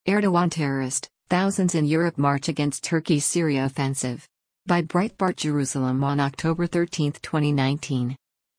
Erdogan terrorist, thousands in Europe march against Turkey's Syria offensive. By Breitbart Jerusalem on October 13, 2019.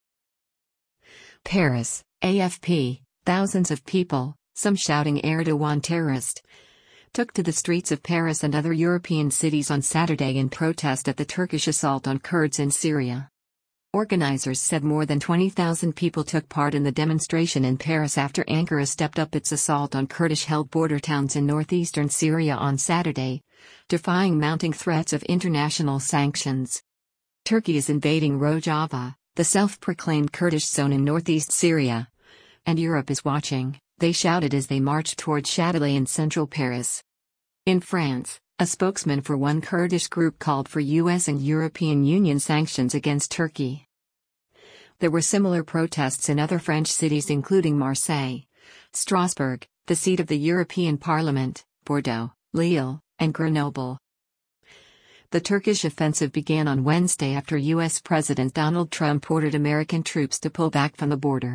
Paris, AFP, thousands of people, some shouting Erdogan terrorist, took to the streets of Paris and other European cities on Saturday in protest at the Turkish assault on Kurds in Syria. Organizers said more than 20,000 people took part in the demonstration in Paris after Ankara stepped up its assault on Kurdish-held border towns in northeastern Syria on Saturday, defying mounting threats of international sanctions. Turkey is invading Rojava, the self-proclaimed Kurdish zone in northeast Syria. And Europe is watching, they shouted as they marched toward Châtelet in central Paris. In France, a spokesman for one Kurdish group called for US and European Union sanctions against Turkey. There were similar protests in other French cities including Marseille, Strasbourg, the seat of the European Parliament, Bordeaux, Lille, and Grenoble. The Turkish offensive began on Wednesday after US President Donald Trump ordered American troops to pull back from the border.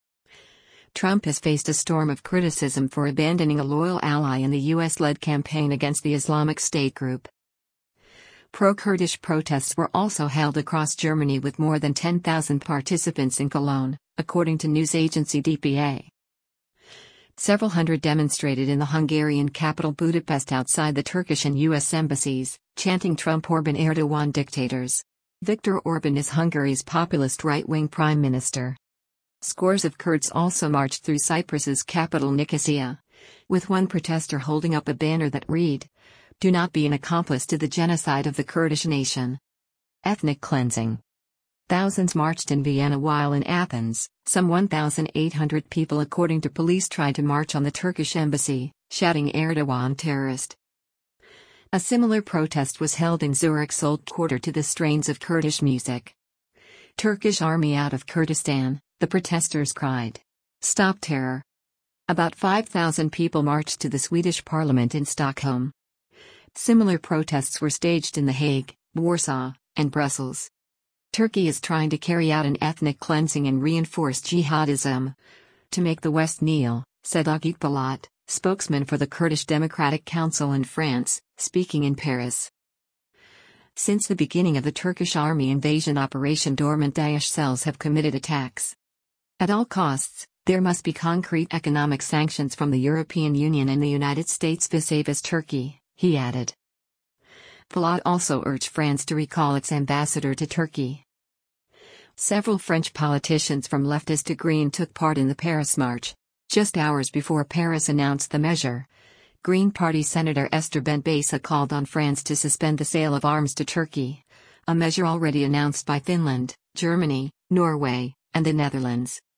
Trump has faced a storm of criticism for abandoning a loyal ally in the US-led campaign against the Islamic State group. Pro-Kurdish protests were also held across Germany with more than 10,000 participants in Cologne, according to news agency DPA. Several hundred demonstrated in the Hungarian capital Budapest outside the Turkish and US embassies, chanting Trump Orban Erdogan dictators. Viktor Orban is Hungary's populist right-wing prime minister. Scores of Kurds also marched through Cyprus's capital Nicosia, with one protester holding up a banner that read, "Do not be an accomplice to the genocide of the Kurdish nation." Ethnic cleansing. Thousands marched in Vienna while in Athens, some 1,800 people according to police tried to march on the Turkish embassy, shouting Erdogan terrorist. A similar protest was held in Zurich's Old Quarter to the strains of Kurdish music. "Turkish army out of Kurdistan," the protesters cried. "Stop terror." About 5,000 people marched to the Swedish parliament in Stockholm. Similar protests were staged in The Hague, Warsaw, and Brussels. Turkey is trying to carry out an ethnic cleansing and reinforce jihadism. To make the West kneel, said Agit Balat, spokesman for the Kurdish Democratic Council in France, speaking in Paris. Since the beginning of the Turkish army invasion operation, dormant Daesh cells have committed attacks. At all costs, there must be concrete economic sanctions from the European Union and the United States vis-a-vis Turkey, he added. Balat also urged France to recall its ambassador to Turkey. Several French politicians from leftist to Green took part in the Paris march. Just hours before Paris announced the measure, Green Party Senator Esther Benbassa called on France to suspend the sale of arms to Turkey, a measure already announced by Finland, Germany, Norway, and the Netherlands.